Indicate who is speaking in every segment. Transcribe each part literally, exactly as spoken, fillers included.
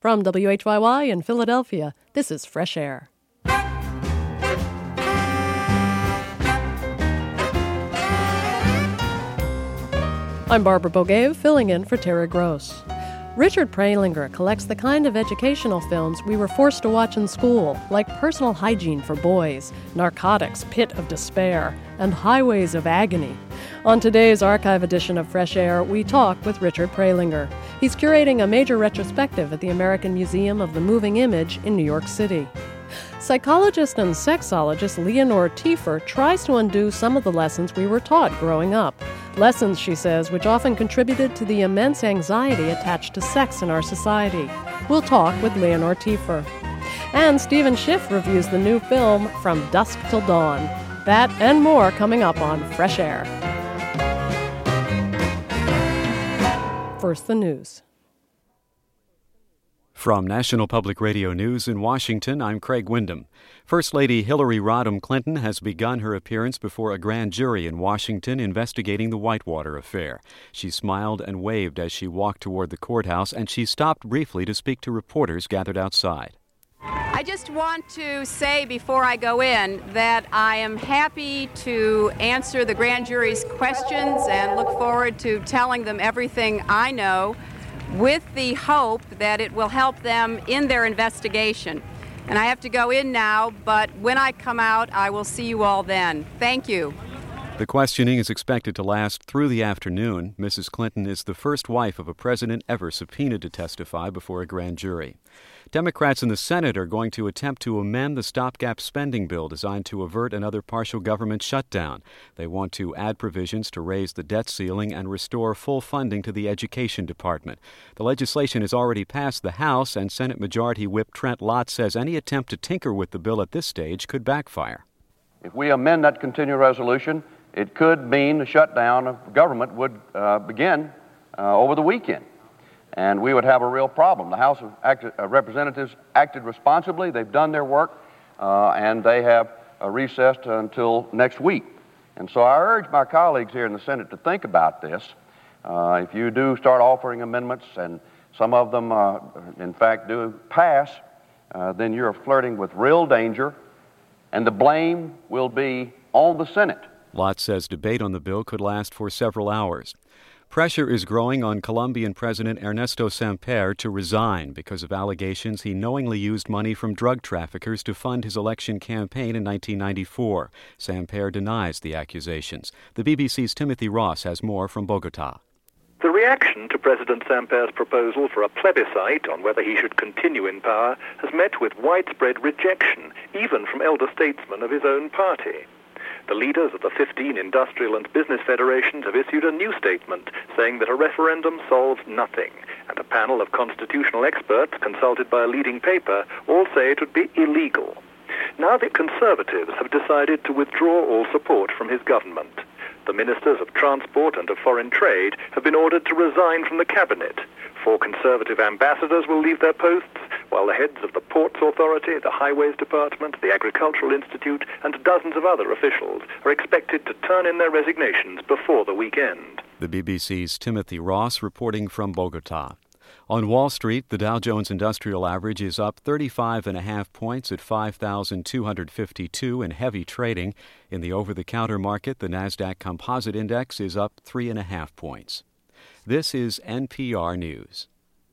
Speaker 1: From W H Y Y in Philadelphia, this is Fresh Air. I'm Barbara Bogaev, filling in for Tara Gross. Richard Pralinger collects the kind of educational films we were forced to watch in school, like Personal Hygiene for Boys, Narcotics, Pit of Despair, and Highways of Agony. On today's archive edition of Fresh Air, we talk with Richard Pralinger. He's curating a major retrospective at the American Museum of the Moving Image in New York City. Psychologist and sexologist Leonore Tiefer tries to undo some of the lessons we were taught growing up. Lessons, she says, which often contributed to the immense anxiety attached to sex in our society. We'll talk with Leonore Tiefer. And Stephen Schiff reviews the new film From Dusk Till Dawn. That and more coming up on Fresh Air. First, the news.
Speaker 2: From National Public Radio News in Washington, I'm Craig Windham. First Lady Hillary Rodham Clinton has begun her appearance before a grand jury in Washington investigating the Whitewater affair. She smiled and waved as she walked toward the courthouse, and she stopped briefly to speak to reporters gathered outside.
Speaker 3: I just want to say before I go in that I am happy to answer the grand jury's questions and look forward to telling them everything I know, with the hope that it will help them in their investigation. And I have to go in now, but when I come out, I will see you all then. Thank you.
Speaker 2: The questioning is expected to last through the afternoon. Missus Clinton is the first wife of a president ever subpoenaed to testify before a grand jury. Democrats in the Senate are going to attempt to amend the stopgap spending bill designed to avert another partial government shutdown. They want to add provisions to raise the debt ceiling and restore full funding to the Education Department. The legislation has already passed the House, and Senate Majority Whip Trent Lott says any attempt to tinker with the bill at this stage could backfire.
Speaker 4: If we amend that continuing resolution, it could mean the shutdown of government would uh, begin uh, over the weekend. And we would have a real problem. The House of Acti- uh, Representatives acted responsibly. They've done their work, uh, and they have uh, recessed until next week. And so I urge my colleagues here in the Senate to think about this. Uh, if you do start offering amendments, and some of them, uh, in fact, do pass, uh, then you're flirting with real danger, and the blame will be on the Senate.
Speaker 2: Lott says debate on the bill could last for several hours. Pressure is growing on Colombian President Ernesto Samper to resign because of allegations he knowingly used money from drug traffickers to fund his election campaign in nineteen ninety-four. Samper denies the accusations. The B B C's Timothy Ross has more from Bogota.
Speaker 5: The reaction to President Samper's proposal for a plebiscite on whether he should continue in power has met with widespread rejection, even from elder statesmen of his own party. The leaders of the fifteen industrial and business federations have issued a new statement saying that a referendum solves nothing, and a panel of constitutional experts consulted by a leading paper all say it would be illegal. Now the Conservatives have decided to withdraw all support from his government. The ministers of transport and of foreign trade have been ordered to resign from the cabinet. Four Conservative ambassadors will leave their posts, while the heads of the Ports Authority, the Highways Department, the Agricultural Institute, and dozens of other officials are expected to turn in their resignations before the weekend.
Speaker 2: The B B C's Timothy Ross reporting from Bogota. On Wall Street, the Dow Jones Industrial Average is up thirty-five and a half points at five thousand two hundred fifty-two in heavy trading. In the over-the-counter market, the Nasdaq Composite Index is up three and a half points. This is N P R News.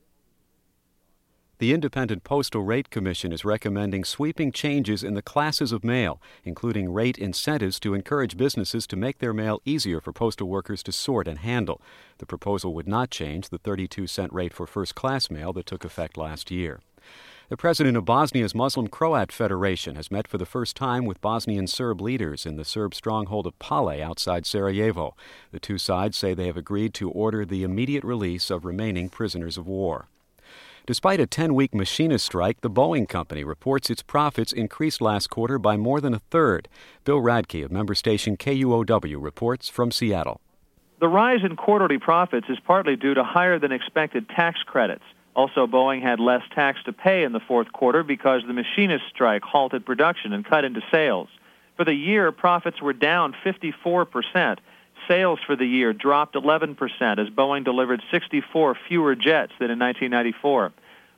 Speaker 2: The Independent Postal Rate Commission is recommending sweeping changes in the classes of mail, including rate incentives to encourage businesses to make their mail easier for postal workers to sort and handle. The proposal would not change the thirty-two cent rate for first-class mail that took effect last year. The president of Bosnia's Muslim Croat Federation has met for the first time with Bosnian Serb leaders in the Serb stronghold of Pale outside Sarajevo. The two sides say they have agreed to order the immediate release of remaining prisoners of war. Despite a ten-week machinist strike, the Boeing company reports its profits increased last quarter by more than a third. Bill Radke of member station K U O W reports from Seattle.
Speaker 6: The rise in quarterly profits is partly due to higher-than-expected tax credits. Also, Boeing had less tax to pay in the fourth quarter because the machinist strike halted production and cut into sales. For the year, profits were down fifty-four percent. Sales for the year dropped eleven percent as Boeing delivered sixty-four fewer jets than in nineteen ninety-four.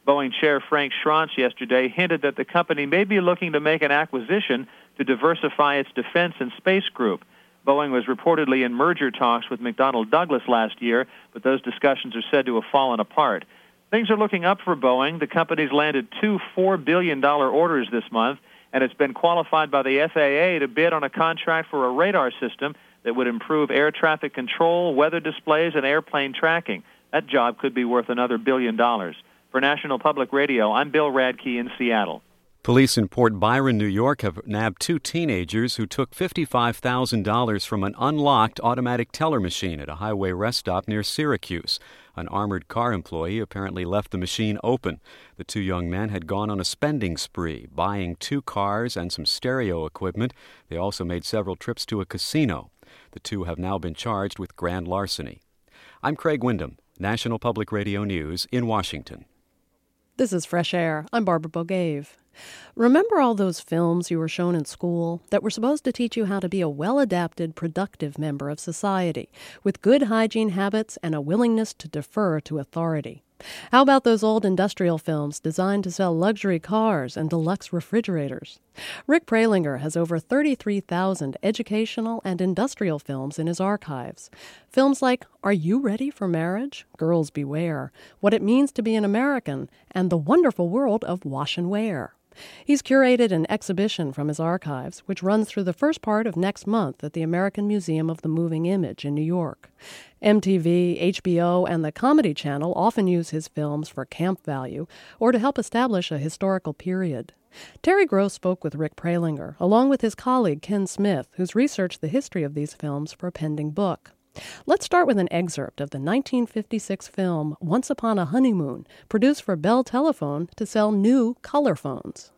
Speaker 6: Boeing Chair Frank Schranz yesterday hinted that the company may be looking to make an acquisition to diversify its defense and space group. Boeing was reportedly in merger talks with McDonnell Douglas last year, but those discussions are said to have fallen apart. Things are looking up for Boeing. The company's landed two four billion dollars orders this month, and it's been qualified by the F A A to bid on a contract for a radar system that would improve air traffic control, weather displays, and airplane tracking. That job could be worth another billion dollars. For National Public Radio, I'm Bill Radke in Seattle.
Speaker 2: Police in Port Byron, New York, have nabbed two teenagers who took fifty-five thousand dollars from an unlocked automatic teller machine at a highway rest stop near Syracuse. An armored car employee apparently left the machine open. The two young men had gone on a spending spree, buying two cars and some stereo equipment. They also made several trips to a casino. The two have now been charged with grand larceny. I'm Craig Wyndham, National Public Radio News in Washington.
Speaker 1: This is Fresh Air. I'm Barbara Bogave. Remember all those films you were shown in school that were supposed to teach you how to be a well-adapted, productive member of society, with good hygiene habits and a willingness to defer to authority? How about those old industrial films designed to sell luxury cars and deluxe refrigerators? Rick Pralinger has over thirty-three thousand educational and industrial films in his archives. Films like Are You Ready for Marriage? Girls Beware, What It Means to Be an American, and The Wonderful World of Wash and Wear. He's curated an exhibition from his archives, which runs through the first part of next month at the American Museum of the Moving Image in New York. M T V, H B O, and the Comedy Channel often use his films for camp value or to help establish a historical period. Terry Gross spoke with Rick Pralinger, along with his colleague Ken Smith, who's researched the history of these films for a pending book. Let's start with an excerpt of the nineteen fifty-six film Once Upon a Honeymoon, produced for Bell Telephone to sell new color phones.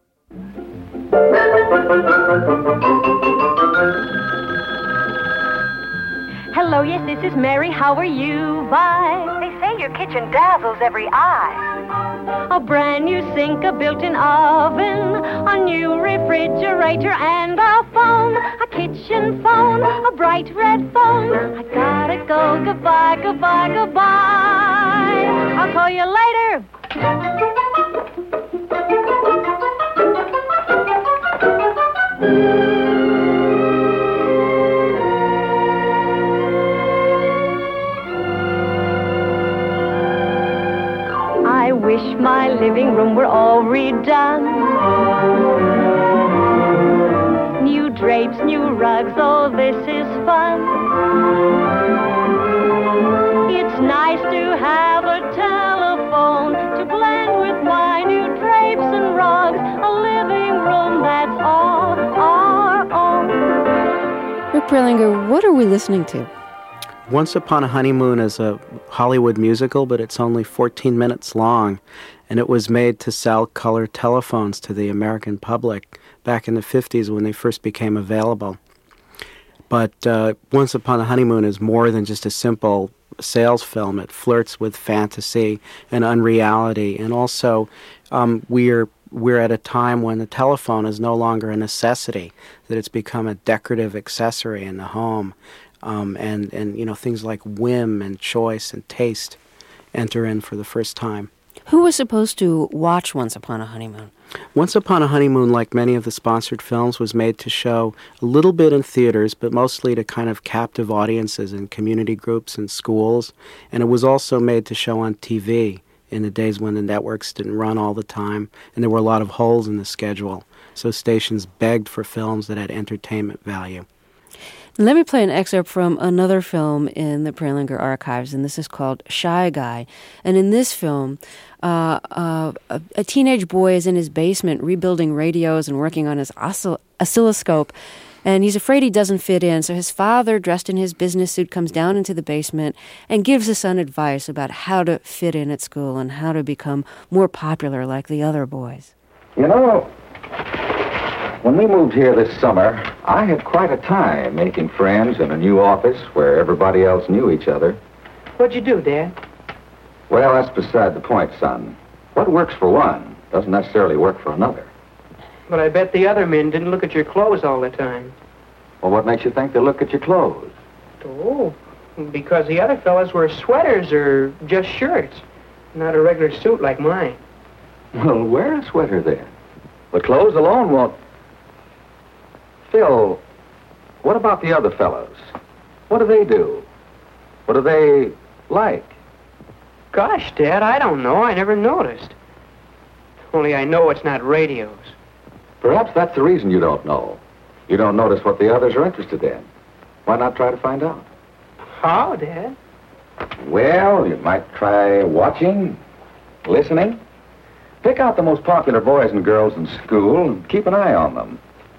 Speaker 7: Hello, yes, this is Mary. How are you? Bye.
Speaker 8: They say your kitchen dazzles every eye.
Speaker 7: A brand new sink, a built-in oven, a new refrigerator, and a phone, a kitchen phone, a bright red phone. I gotta go. Goodbye, goodbye, goodbye. I'll call you later. I wish my living room were all redone. New drapes, new rugs, oh, this is fun. It's nice to have a telephone to blend with my new drapes and rugs. A living room that's all our own.
Speaker 9: Rick Pralinger, what are we listening to?
Speaker 10: Once Upon a Honeymoon is a Hollywood musical, but it's only fourteen minutes long, and it was made to sell color telephones to the American public back in the fifties when they first became available. But uh, Once Upon a Honeymoon is more than just a simple sales film. It flirts with fantasy and unreality, and also um, we're we're at a time when the telephone is no longer a necessity, that it's become a decorative accessory in the home. Um, and, and, you know, things like whim and choice and taste enter in for the first time.
Speaker 9: Who was supposed to watch Once Upon a Honeymoon?
Speaker 10: Once Upon a Honeymoon, like many of the sponsored films, was made to show a little bit in theaters, but mostly to kind of captive audiences in community groups and schools. And it was also made to show on T V in the days when the networks didn't run all the time, and there were a lot of holes in the schedule. So stations begged for films that had entertainment value.
Speaker 9: Let me play an excerpt from another film in the Pralinger archives, and this is called Shy Guy. And in this film, uh, uh, a, a teenage boy is in his basement rebuilding radios and working on his oscill- oscilloscope, and he's afraid he doesn't fit in. So his father, dressed in his business suit, comes down into the basement and gives his son advice about how to fit in at school and how to become more popular like the other boys.
Speaker 11: You know, when we moved here this summer, I had quite a time making friends in a new office where everybody else knew each other.
Speaker 12: What'd you do, Dad?
Speaker 11: Well, that's beside the point, son. What works for one doesn't necessarily work for another.
Speaker 12: But I bet the other men didn't look at your clothes all the time.
Speaker 11: Well, what makes you think they look at your clothes?
Speaker 12: Oh, because the other fellas wear sweaters or just shirts, not a regular suit like mine.
Speaker 11: Well, wear a sweater then. But clothes alone won't... Phil, what about the other fellows? What do they do? What do they like?
Speaker 12: Gosh, Dad, I don't know. I never noticed. Only I know it's not radios.
Speaker 11: Perhaps that's the reason you don't know. You don't notice what the others are interested in. Why not try to find out?
Speaker 12: How, Dad?
Speaker 11: Well, you might try watching, listening. Pick out the most popular boys and girls in school and keep an eye on them.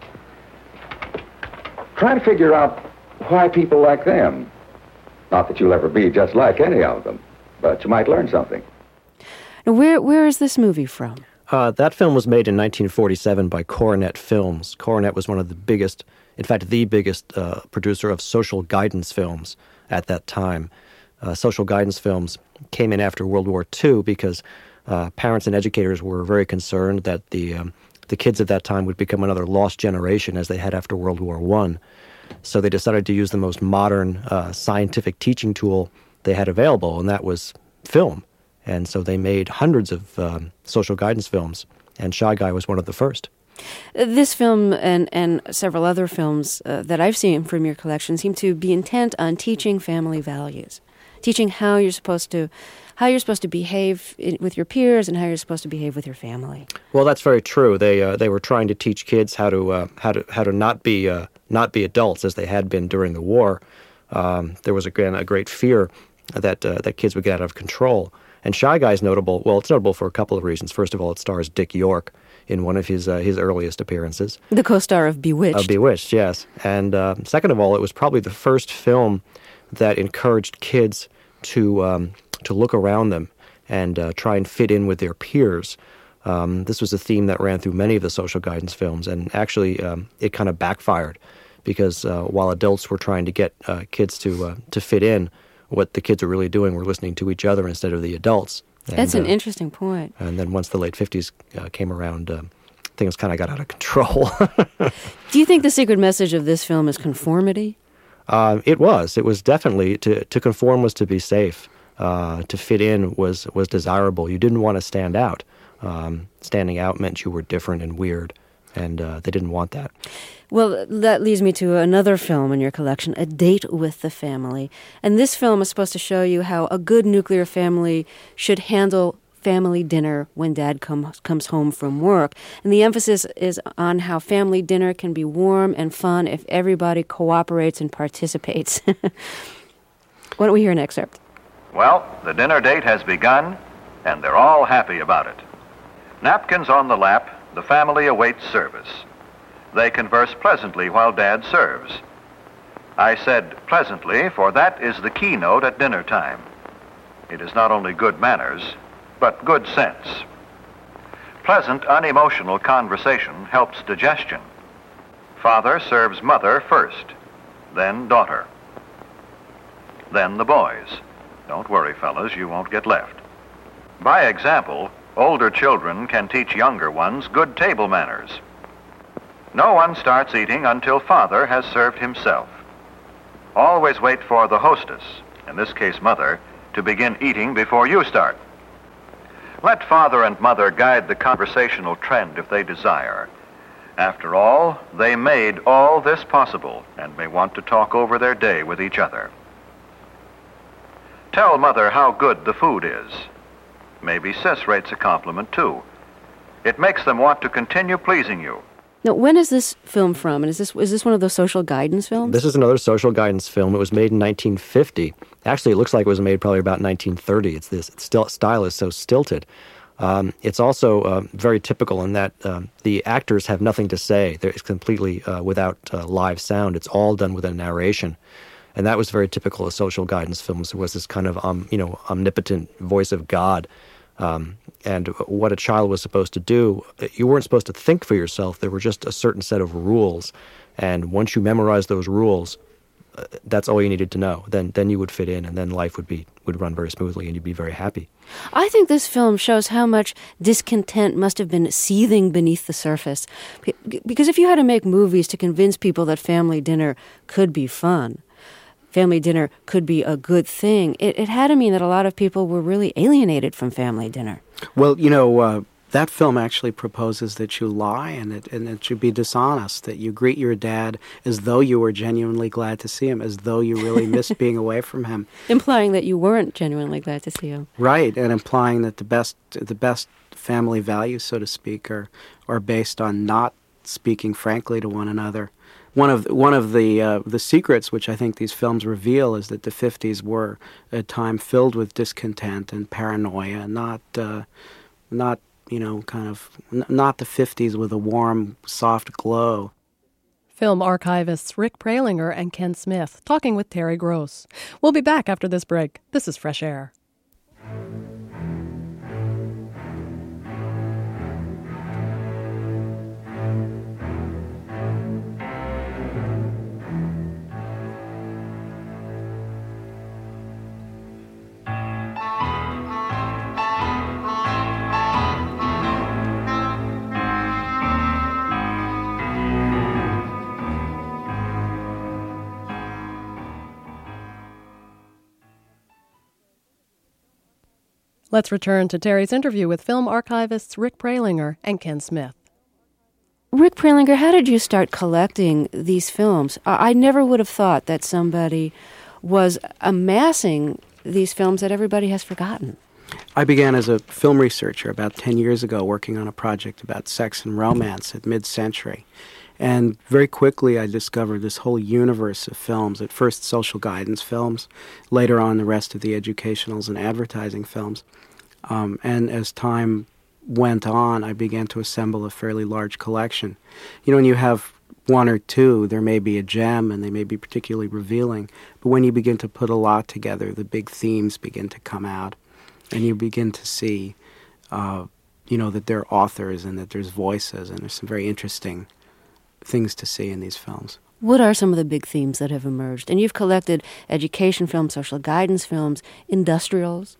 Speaker 11: Try to figure out why people like them. Not that you'll ever be just like any of them, but you might learn something.
Speaker 9: Now, where where is this movie from?
Speaker 13: Uh, that film was made in nineteen forty-seven by Coronet Films. Coronet was one of the biggest, in fact, the biggest uh, producer of social guidance films at that time. Uh, social guidance films came in after World War Two because uh, parents and educators were very concerned that the um, the kids at that time would become another lost generation as they had after World War One. So they decided to use the most modern uh, scientific teaching tool they had available, and that was film. And so they made hundreds of um, social guidance films, and Shy Guy was one of the first.
Speaker 9: This film and, and several other films uh, that I've seen from your collection seem to be intent on teaching family values, teaching how you're supposed to how you're supposed to behave in, with your peers and how you're supposed to behave with your family.
Speaker 13: Well, that's very true. They uh, they were trying to teach kids how to uh, how to how to not be uh, not be adults as they had been during the war. Um, there was again a great fear that uh, that kids would get out of control. And Shy Guy is notable. Well, it's notable for a couple of reasons. First of all, it stars Dick York in one of his uh, his earliest appearances.
Speaker 9: The co-star of Bewitched.
Speaker 13: Of Bewitched, yes. And uh, second of all, it was probably the first film that encouraged kids to um, to look around them and uh, try and fit in with their peers. Um, this was a theme that ran through many of the social guidance films, and actually um, it kind of backfired because uh, while adults were trying to get uh, kids to uh, to fit in, what the kids were really doing were listening to each other instead of the adults. And,
Speaker 9: That's an
Speaker 13: uh,
Speaker 9: interesting point.
Speaker 13: And then once the late fifties uh, came around, uh, things kind of got out of control.
Speaker 9: Do you think the secret message of this film is conformity?
Speaker 13: Uh, it was. It was definitely, to, to conform was to be safe. Uh, to fit in was, was desirable. You didn't want to stand out. Um, standing out meant you were different and weird, and uh, they didn't want that.
Speaker 9: Well, that leads me to another film in your collection, A Date with the Family. And this film is supposed to show you how a good nuclear family should handle family dinner when Dad come, comes home from work. And the emphasis is on how family dinner can be warm and fun if everybody cooperates and participates. Why don't we hear an excerpt?
Speaker 14: Well, the dinner date has begun, and they're all happy about it. Napkins on the lap, the family awaits service. They converse pleasantly while Dad serves. I said pleasantly, for that is the keynote at dinner time. It is not only good manners, but good sense. Pleasant, unemotional conversation helps digestion. Father serves mother first, then daughter, then the boys. Don't worry, fellas, you won't get left. By example, older children can teach younger ones good table manners. No one starts eating until father has served himself. Always wait for the hostess, in this case mother, to begin eating before you start. Let father and mother guide the conversational trend if they desire. After all, they made all this possible and may want to talk over their day with each other. Tell mother how good the food is. Maybe Sis rates a compliment too. It makes them want to continue pleasing you.
Speaker 9: Now, when is this film from? And is this is this one of those social guidance films?
Speaker 13: This is another social guidance film. It was made in nineteen fifty. Actually, it looks like it was made probably about nineteen thirty. It's this it's still, style is so stilted. Um, it's also uh, very typical in that um, the actors have nothing to say. They're, it's completely uh, without uh, live sound. It's all done with a narration. And that was very typical of social guidance films. There was this kind of, um, you know, omnipotent voice of God. Um, and what a child was supposed to do, you weren't supposed to think for yourself. There were just a certain set of rules. And once you memorized those rules, uh, that's all you needed to know. Then then you would fit in, and then life would be would run very smoothly, and you'd be very happy.
Speaker 9: I think this film shows how much discontent must have been seething beneath the surface. Because if you had to make movies to convince people that family dinner could be fun, family dinner could be a good thing, It, it had to mean that a lot of people were really alienated from family dinner.
Speaker 10: Well, you know, uh, that film actually proposes that you lie and it, and it should be dishonest, that you greet your dad as though you were genuinely glad to see him, as though you really missed being away from him.
Speaker 9: Implying that you weren't genuinely glad to see him.
Speaker 10: Right, and implying that the best the best family values, so to speak, are, are based on not speaking frankly to one another. One of one of the uh, the secrets which I think these films reveal is that the fifties were a time filled with discontent and paranoia, not uh, not you know kind of n- not the fifties with a warm, soft glow.
Speaker 1: Film archivists Rick Pralinger and Ken Smith talking with Terry Gross. We'll be back after this break. This is Fresh Air. Let's return to Terry's interview with film archivists Rick Pralinger and Ken Smith.
Speaker 9: Rick Pralinger, how did you start collecting these films? I, I never would have thought that somebody was amassing these films that everybody has forgotten.
Speaker 10: I began as a film researcher about ten years ago, working on a project about sex and romance at mid-century. And very quickly I discovered this whole universe of films, at first social guidance films, later on the rest of the educationals and advertising films. Um, and as time went on, I began to assemble a fairly large collection. You know, when you have one or two, there may be a gem and they may be particularly revealing, but when you begin to put a lot together, the big themes begin to come out, and you begin to see, uh, you know, that there are authors and that there's voices, and there's some very interesting things to see in these films.
Speaker 9: What are some of the big themes that have emerged? And you've collected education films, social guidance films, industrials.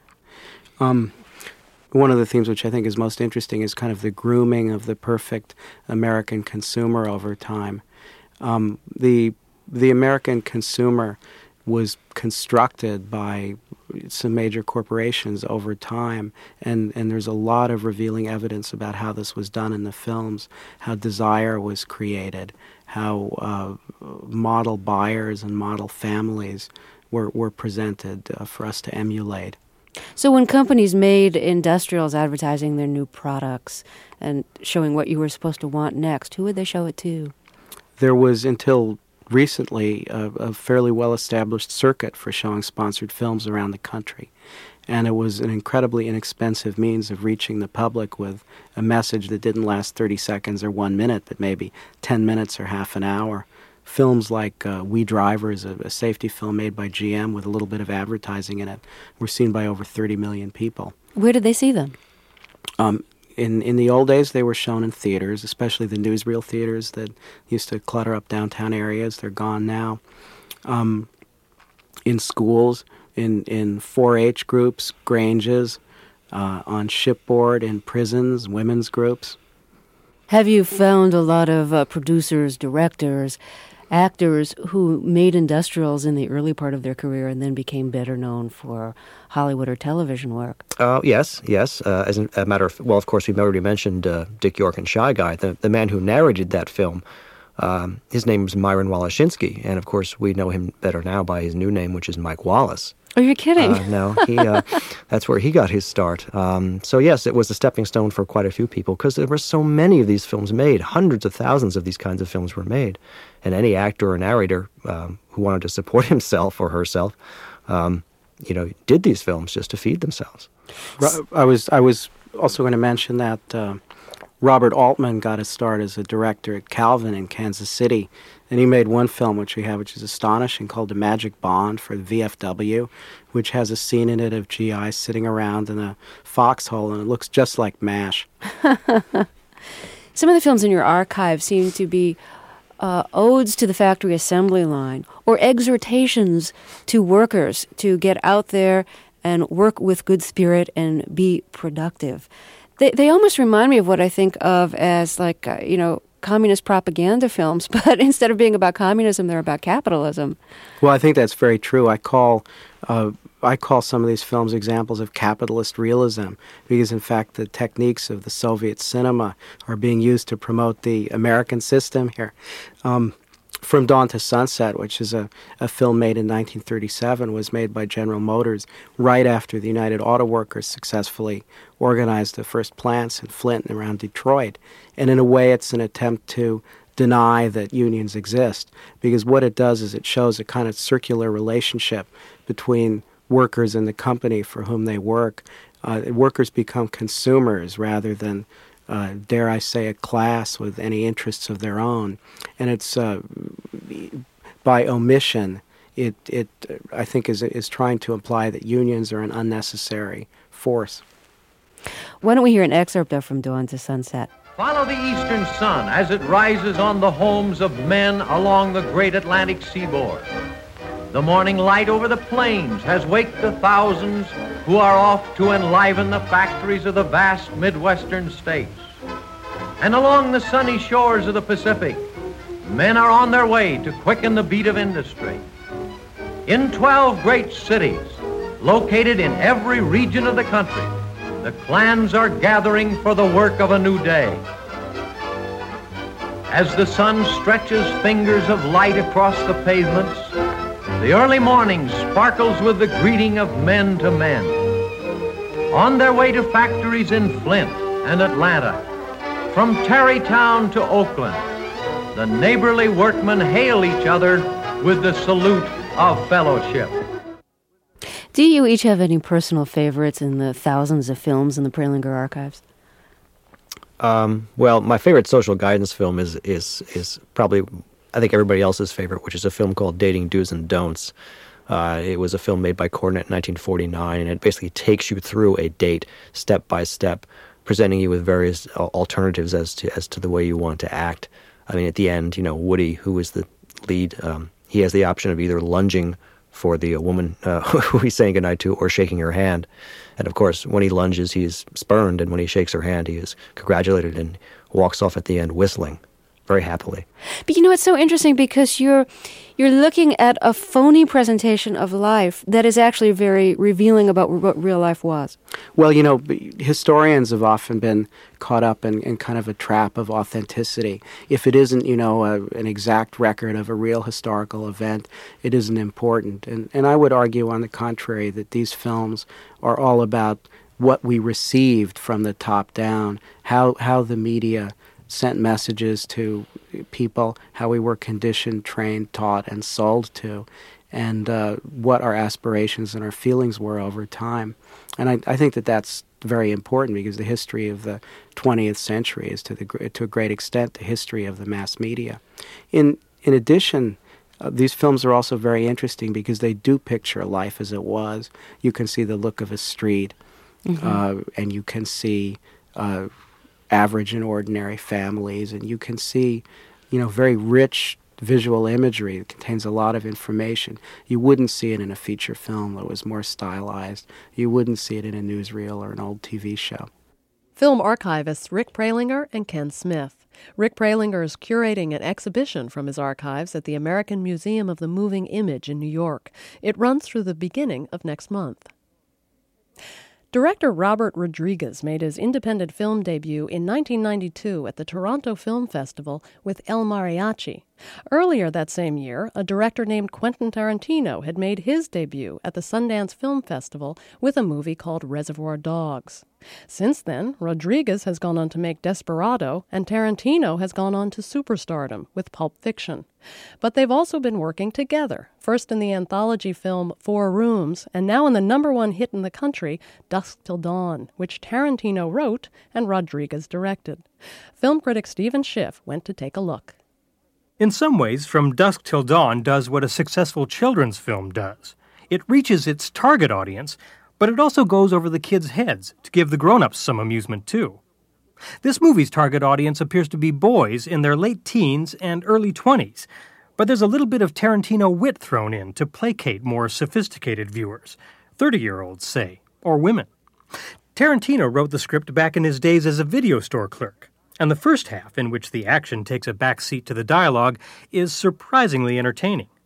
Speaker 10: Um, one of the themes which I think is most interesting is kind of the grooming of the perfect American consumer over time. Um, the the American consumer was constructed by some major corporations over time, and, and there's a lot of revealing evidence about how this was done in the films, how desire was created, how uh, model buyers and model families were, were presented uh, for us to emulate.
Speaker 9: So when companies made industrials advertising their new products and showing what you were supposed to want next, who would they show it to?
Speaker 10: There was, until recently, a, a fairly well-established circuit for showing sponsored films around the country. And it was an incredibly inexpensive means of reaching the public with a message that didn't last thirty seconds or one minute, but maybe ten minutes or half an hour. Films like uh, We Drivers, a, a safety film made by G M with a little bit of advertising in it, were seen by over thirty million people.
Speaker 9: Where did they see them?
Speaker 10: Um, in, in the old days, they were shown in theaters, especially the newsreel theaters that used to clutter up downtown areas. They're gone now. Um, in schools, in, in four H groups, Granges, uh, on shipboard, in prisons, women's groups.
Speaker 9: Have you found a lot of uh, producers, directors, actors who made industrials in the early part of their career and then became better known for Hollywood or television work?
Speaker 13: Uh, yes, yes. Uh, as a matter of, well, of course, we've already mentioned uh, Dick York and Shy Guy. The, the man who narrated that film, um, his name was Myron Walaschinsky, and of course we know him better now by his new name, which is Mike Wallace.
Speaker 9: Oh, you're kidding.
Speaker 13: Uh, no, he, uh, that's where he got his start. Um, so yes, it was a stepping stone for quite a few people because there were so many of these films made. Hundreds of thousands of these kinds of films were made. And any actor or narrator um, who wanted to support himself or herself, um, you know, did these films just to feed themselves.
Speaker 10: I was, I was also going to mention that uh, Robert Altman got his start as a director at Calvin in Kansas City. And he made one film, which we have, which is astonishing, called The Magic Bond for the V F W, which has a scene in it of G Is sitting around in a foxhole, and it looks just like MASH.
Speaker 9: Some of the films in your archive seem to be uh, odes to the factory assembly line or exhortations to workers to get out there and work with good spirit and be productive. They, they almost remind me of what I think of as, like, uh, you know, communist propaganda films, but instead of being about communism, they're about capitalism.
Speaker 10: Well, I think that's very true. I call uh, I call some of these films examples of capitalist realism, because in fact the techniques of the Soviet cinema are being used to promote the American system here. Um, From Dawn to Sunset, which is a, a film made in nineteen thirty-seven, was made by General Motors right after the United Auto Workers successfully organized the first plants in Flint and around Detroit. And in a way, it's an attempt to deny that unions exist, because what it does is it shows a kind of circular relationship between workers and the company for whom they work. Uh, workers become consumers rather than Uh, dare I say, a class with any interests of their own. And it's, uh, by omission, it, it I think, is, is trying to imply that unions are an unnecessary force.
Speaker 9: Why don't we hear an excerpt of From Dawn to Sunset?
Speaker 15: Follow the eastern sun as it rises on the homes of men along the great Atlantic seaboard. The morning light over the plains has waked the thousands who are off to enliven the factories of the vast Midwestern states. And along the sunny shores of the Pacific, men are on their way to quicken the beat of industry. In twelve great cities, located in every region of the country, the clans are gathering for the work of a new day. As the sun stretches fingers of light across the pavements, the early morning sparkles with the greeting of men to men. On their way to factories in Flint and Atlanta, from Tarrytown to Oakland, the neighborly workmen hail each other with the salute of fellowship.
Speaker 9: Do you each have any personal favorites in the thousands of films in the Prelinger archives?
Speaker 13: Um, well, my favorite social guidance film is is is probably, I think, everybody else's favorite, which is a film called Dating Do's and Don'ts. Uh, it was a film made by Cornet in nineteen forty-nine, and it basically takes you through a date step by step, presenting you with various alternatives as to as to the way you want to act. I mean, at the end, you know, Woody, who is the lead, um, he has the option of either lunging for the uh, woman uh, who he's saying goodnight to, or shaking her hand. And of course, when he lunges, he is spurned, and when he shakes her hand, he is congratulated and walks off at the end whistling very happily.
Speaker 9: But you know, it's so interesting because you're you're looking at a phony presentation of life that is actually very revealing about what real life was.
Speaker 10: Well, you know, historians have often been caught up in, in kind of a trap of authenticity. If it isn't, you know, a, an exact record of a real historical event, it isn't important. And, and I would argue, on the contrary, that these films are all about what we received from the top down, how how the media sent messages to people, how we were conditioned, trained, taught, and sold to, and uh, what our aspirations and our feelings were over time. And I, I think that that's very important, because the history of the twentieth century is, to the to a great extent, the history of the mass media. In in addition, uh, these films are also very interesting because they do picture life as it was. You can see the look of a street, mm-hmm. uh, and you can see Uh, average and ordinary families, and you can see, you know, very rich visual imagery. It contains a lot of information. You wouldn't see it in a feature film that was more stylized. You wouldn't see it in a newsreel or an old T V show.
Speaker 1: Film archivists Rick Prelinger and Ken Smith. Rick Prelinger is curating an exhibition from his archives at the American Museum of the Moving Image in New York. It runs through the beginning of next month. Director Robert Rodriguez made his independent film debut in nineteen ninety-two at the Toronto Film Festival with El Mariachi. Earlier that same year, a director named Quentin Tarantino had made his debut at the Sundance Film Festival with a movie called Reservoir Dogs. Since then, Rodriguez has gone on to make Desperado, and Tarantino has gone on to superstardom with Pulp Fiction. But they've also been working together, first in the anthology film Four Rooms, and now in the number one hit in the country, Dusk Till Dawn, which Tarantino wrote and Rodriguez directed. Film critic Stephen Schiff went to take a look.
Speaker 16: In some ways, From Dusk Till Dawn does what a successful children's film does. It reaches its target audience, but it also goes over the kids' heads to give the grown-ups some amusement, too. This movie's target audience appears to be boys in their late teens and early twenties, but there's a little bit of Tarantino wit thrown in to placate more sophisticated viewers, thirty-year-olds, say, or women. Tarantino wrote the script back in his days as a video store clerk, and the first half, in which the action takes a back seat to the dialogue, is surprisingly entertaining.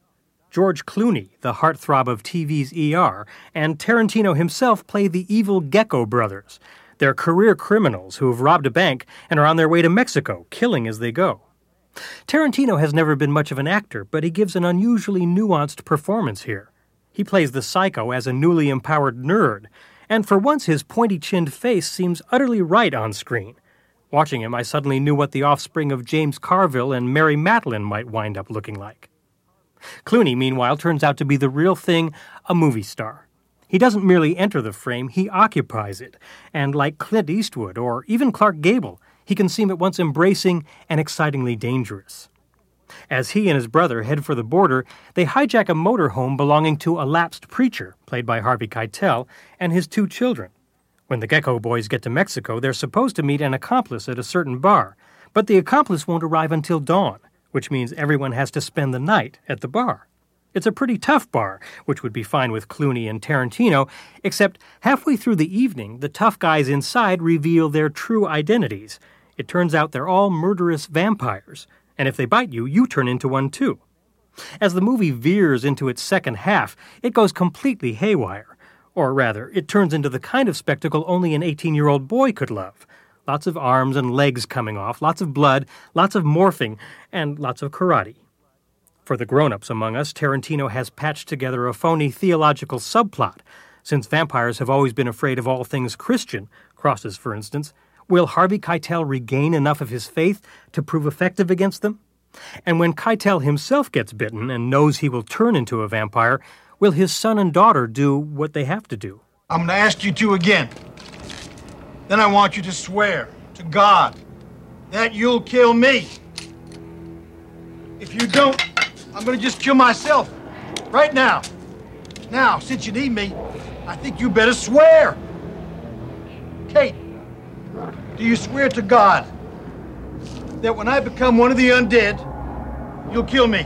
Speaker 16: George Clooney, the heartthrob of T V's E R, and Tarantino himself play the evil Gecko brothers. They're career criminals who have robbed a bank and are on their way to Mexico, killing as they go. Tarantino has never been much of an actor, but he gives an unusually nuanced performance here. He plays the psycho as a newly empowered nerd, and for once his pointy-chinned face seems utterly right on screen. Watching him, I suddenly knew what the offspring of James Carville and Mary Matlin might wind up looking like. Clooney, meanwhile, turns out to be the real thing, a movie star. He doesn't merely enter the frame, he occupies it, and like Clint Eastwood or even Clark Gable, he can seem at once embracing and excitingly dangerous. As he and his brother head for the border, they hijack a motorhome belonging to a lapsed preacher, played by Harvey Keitel, and his two children. When the Gecko boys get to Mexico, they're supposed to meet an accomplice at a certain bar, but the accomplice won't arrive until dawn, which means everyone has to spend the night at the bar. It's a pretty tough bar, which would be fine with Clooney and Tarantino, except halfway through the evening, the tough guys inside reveal their true identities. It turns out they're all murderous vampires, and if they bite you, you turn into one too. As the movie veers into its second half, it goes completely haywire. Or rather, it turns into the kind of spectacle only an eighteen-year-old boy could love. Lots of arms and legs coming off, lots of blood, lots of morphing, and lots of karate. For the grown-ups among us, Tarantino has patched together a phony theological subplot. Since vampires have always been afraid of all things Christian, crosses for instance, will Harvey Keitel regain enough of his faith to prove effective against them? And when Keitel himself gets bitten and knows he will turn into a vampire, will his son and daughter do what they have to do?
Speaker 17: I'm going to ask you to again. Then I want you to swear to God that you'll kill me. If you don't, I'm going to just kill myself right now. Now, since you need me, I think you better swear. Kate, do you swear to God that when I become one of the undead, you'll kill me?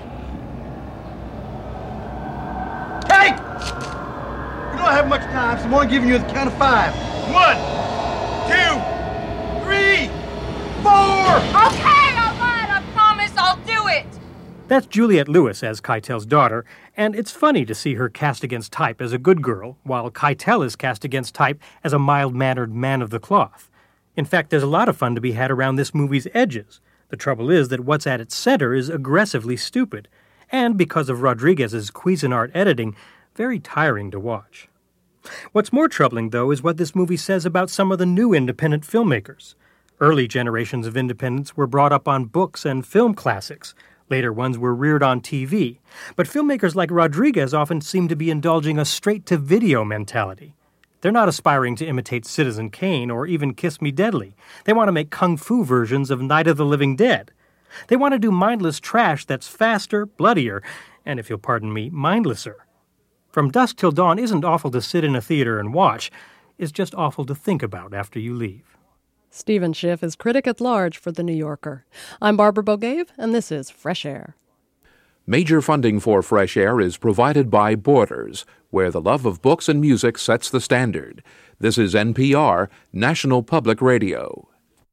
Speaker 17: Kate! We don't have much time, so I'm only giving you the count of five. One, two, three, four!
Speaker 18: Okay, all right, I promise I'll do it.
Speaker 16: That's Juliette Lewis as Keitel's daughter, and it's funny to see her cast against type as a good girl, while Keitel is cast against type as a mild-mannered man of the cloth. In fact, there's a lot of fun to be had around this movie's edges. The trouble is that what's at its center is aggressively stupid, and because of Rodriguez's Cuisinart editing, very tiring to watch. What's more troubling, though, is what this movie says about some of the new independent filmmakers. Early generations of independents were brought up on books and film classics. Later ones were reared on T V. But filmmakers like Rodriguez often seem to be indulging a straight-to-video mentality. They're not aspiring to imitate Citizen Kane or even Kiss Me Deadly. They want to make kung fu versions of Night of the Living Dead. They want to do mindless trash that's faster, bloodier, and, if you'll pardon me, mindlesser. From Dusk Till Dawn isn't awful to sit in a theater and watch. It's just awful to think about after you leave.
Speaker 1: Stephen Schiff is critic at large for The New Yorker. I'm Barbara Bogave, and this is Fresh Air.
Speaker 19: Major funding for Fresh Air is provided by Borders, where the love of books and music sets the standard. This is N P R, National Public Radio.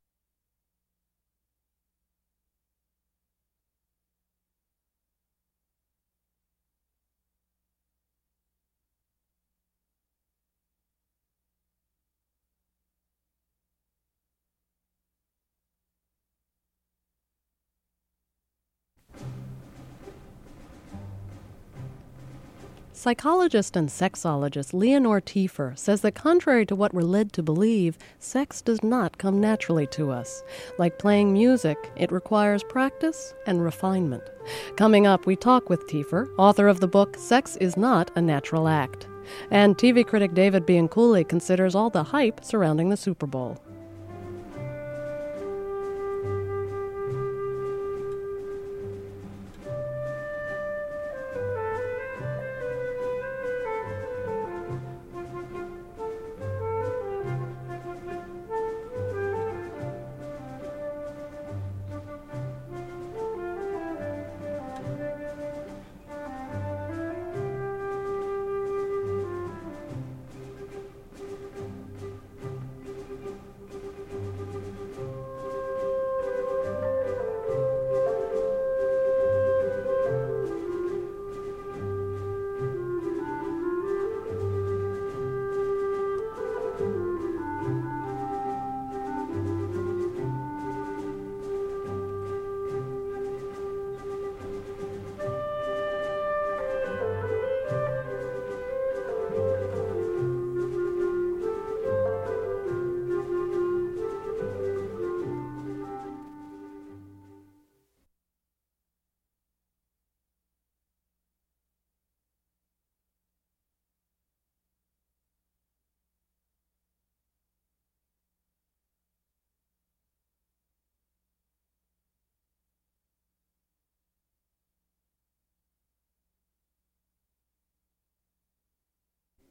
Speaker 1: Psychologist and sexologist Leonore Tiefer says that contrary to what we're led to believe, sex does not come naturally to us. Like playing music, it requires practice and refinement. Coming up, we talk with Tiefer, author of the book Sex is Not a Natural Act. And T V critic David Bianculli considers all the hype surrounding the Super Bowl.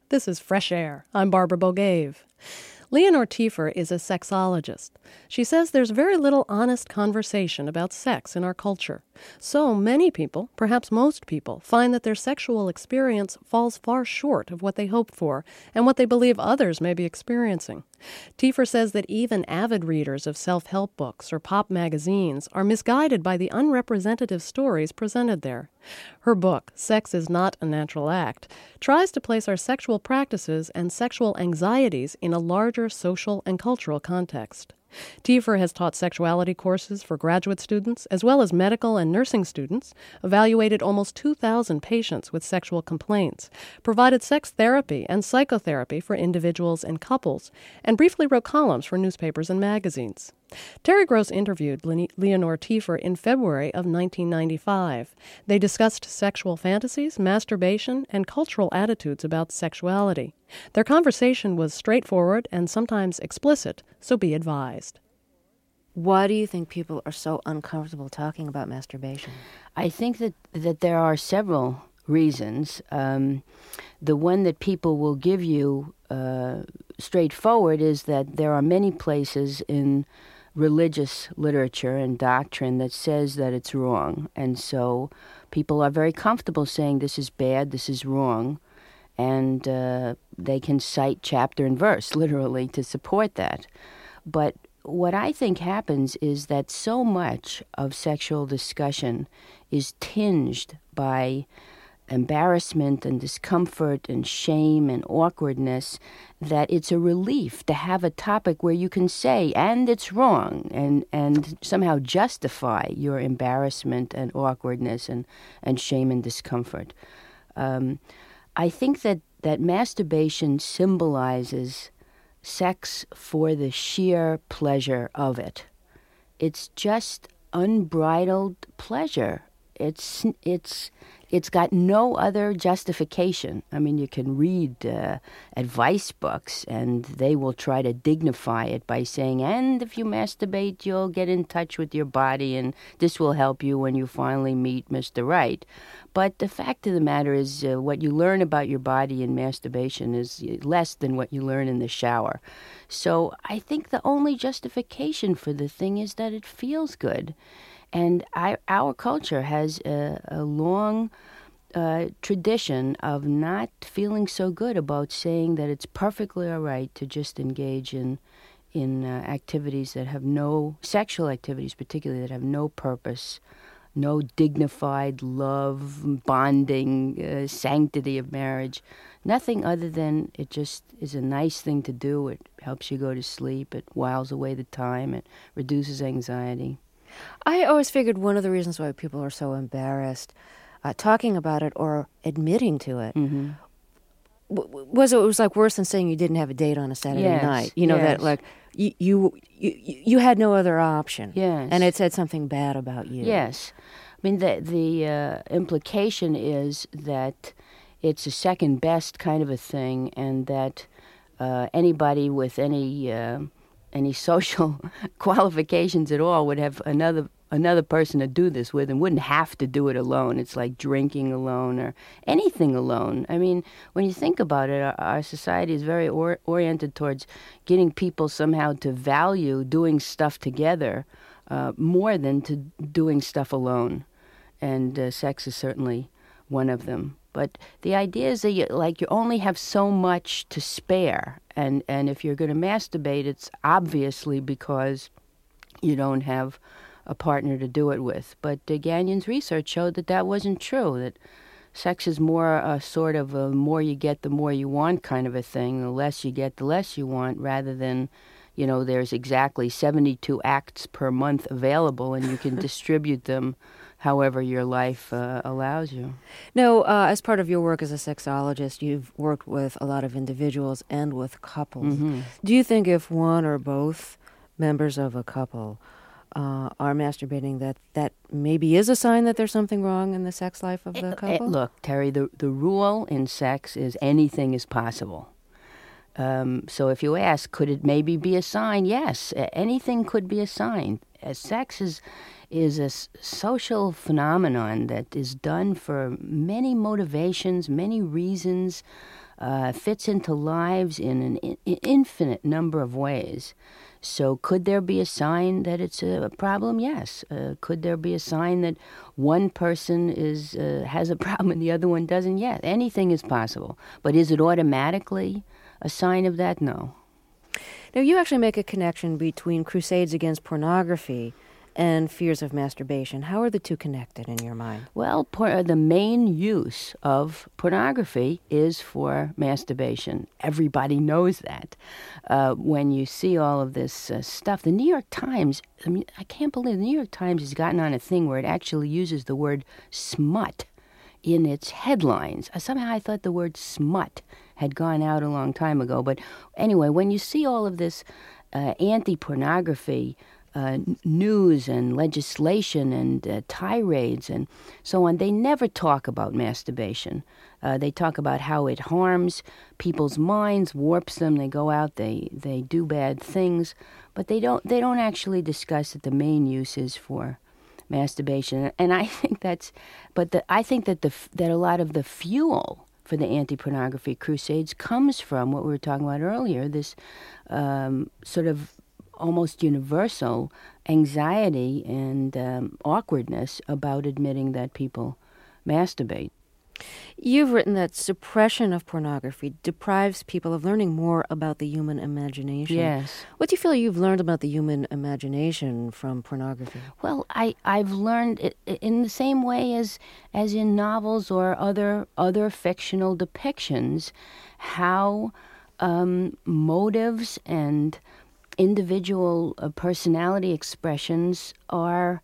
Speaker 1: This is Fresh Air. I'm Barbara Bogave. Leonore Tiefer is a sexologist. She says there's very little honest conversation about sex in our culture. So many people, perhaps most people, find that their sexual experience falls far short of what they hoped for and what they believe others may be experiencing. Tiefer says that even avid readers of self-help books or pop magazines are misguided by the unrepresentative stories presented there. Her book, Sex is Not a Natural Act, tries to place our sexual practices and sexual anxieties in a larger social and cultural context. Tiefer has taught sexuality courses for graduate students as well as medical and nursing students, evaluated almost two thousand patients with sexual complaints, provided sex therapy and psychotherapy for individuals and couples, and briefly wrote columns for newspapers and magazines. Terry Gross interviewed Le- Leonore Tiefer in February of nineteen ninety-five. They discussed sexual fantasies, masturbation, and cultural attitudes about sexuality. Their conversation was straightforward and sometimes explicit, so be advised.
Speaker 9: Why do you think people are so uncomfortable talking about masturbation?
Speaker 20: I think that, that there are several reasons. Um, the one that people will give you uh, straightforward is that there are many places in religious literature and doctrine that says that it's wrong. And so people are very comfortable saying this is bad, this is wrong. And uh, they can cite chapter and verse, literally, to support that. But what I think happens is that so much of sexual discussion is tinged by embarrassment and discomfort and shame and awkwardness that it's a relief to have a topic where you can say, and it's wrong, and, and somehow justify your embarrassment and awkwardness and, and shame and discomfort. Um, I think that, that masturbation symbolizes sex for the sheer pleasure of it. It's just unbridled pleasure. It's it's it's got no other justification. I mean, you can read uh, advice books, and they will try to dignify it by saying, and if you masturbate, you'll get in touch with your body, and this will help you when you finally meet Mister Right. But the fact of the matter is, uh, what you learn about your body in masturbation is less than what you learn in the shower. So I think the only justification for the thing is that it feels good. And I, our culture has a, a long uh, tradition of not feeling so good about saying that it's perfectly all right to just engage in in uh, activities that have no, sexual activities particularly, that have no purpose, no dignified love, bonding, uh, sanctity of marriage. Nothing other than it just is a nice thing to do. It helps you go to sleep. It whiles away the time. It reduces anxiety.
Speaker 9: I always figured one of the reasons why people are so embarrassed uh, talking about it or admitting to it
Speaker 20: mm-hmm.
Speaker 9: w- was it was like worse than saying you didn't have a date on a Saturday
Speaker 20: yes,
Speaker 9: night. You know,
Speaker 20: yes.
Speaker 9: that like you, you you you had no other option.
Speaker 20: Yes.
Speaker 9: And it said something bad about you.
Speaker 20: Yes. I mean, the, the uh, implication is that it's a second best kind of a thing, and that uh, anybody with any... Uh, any social qualifications at all would have another another person to do this with and wouldn't have to do it alone. It's like drinking alone or anything alone. I mean, when you think about it, our, our society is very or, oriented towards getting people somehow to value doing stuff together uh, more than to doing stuff alone. And uh, sex is certainly one of them. But the idea is that you, like, you only have so much to spare. And, and if you're going to masturbate, it's obviously because you don't have a partner to do it with. But uh, Gagnon's research showed that that wasn't true, that sex is more a sort of a more you get, the more you want kind of a thing. The less you get, the less you want, rather than, you know, there's exactly seventy-two acts per month available and you can distribute them however your life uh, allows you.
Speaker 9: Now, uh, as part of your work as a sexologist, you've worked with a lot of individuals and with couples.
Speaker 20: Mm-hmm.
Speaker 9: Do you think if one or both members of a couple uh, are masturbating, that that maybe is a sign that there's something wrong in the sex life of the couple?
Speaker 20: It, it, look, Terry, the, the rule in sex is anything is possible. Um, so if you ask, could it maybe be a sign? Yes, anything could be a sign. Uh, sex is is a s- social phenomenon that is done for many motivations, many reasons. uh, fits into lives in an in- infinite number of ways. So could there be a sign that it's a problem? Yes. Uh, could there be a sign that one person is uh, has a problem and the other one doesn't? Yes. Anything is possible. But is it automatically a sign of that? No.
Speaker 9: Now, you actually make a connection between crusades against pornography and fears of masturbation. How are the two connected in your mind?
Speaker 20: Well, por- the main use of pornography is for masturbation. Everybody knows that. Uh, when you see all of this uh, stuff, the New York Times, I mean, I can't believe the New York Times has gotten on a thing where it actually uses the word smut in its headlines. Uh, somehow I thought the word smut had gone out a long time ago. But anyway, when you see all of this uh, anti-pornography Uh, news and legislation and uh, tirades and so on, they never talk about masturbation. Uh, they talk about how it harms people's minds, warps them. They go out, they they do bad things, but they don't they don't actually discuss that the main use is for masturbation. And I think that's, but the, I think that the that a lot of the fuel for the anti-pornography crusades comes from what we were talking about earlier. This um, sort of almost universal anxiety and um, awkwardness about admitting that people masturbate.
Speaker 9: You've written that suppression of pornography deprives people of learning more about the human imagination.
Speaker 20: Yes.
Speaker 9: What do you feel you've learned about the human imagination from pornography?
Speaker 20: Well, I, I've learned it in the same way as as in novels or other other fictional depictions, how um, motives and individual uh, personality expressions are